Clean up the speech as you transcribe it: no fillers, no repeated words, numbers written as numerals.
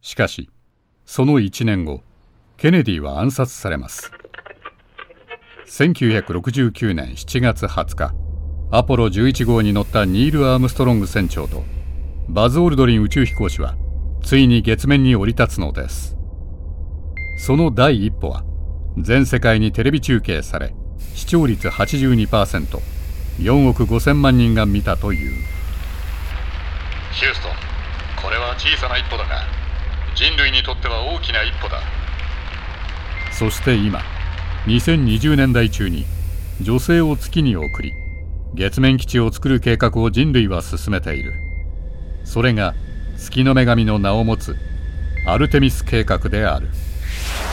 しかしその1年後、ケネディは暗殺されます。1969年7月20日、アポロ11号に乗ったニール・アームストロング船長とバズ・オルドリン宇宙飛行士はついに月面に降り立つのです。その第一歩は全世界にテレビ中継され、視聴率 82%、4億5,000万人が見たという。 ヒューストン、これは小さな一歩だが人類にとっては大きな一歩だ。 そして今、2020年代中に女性を月に送り月面基地を作る計画を人類は進めている。それが月の女神の名を持つアルテミス計画である。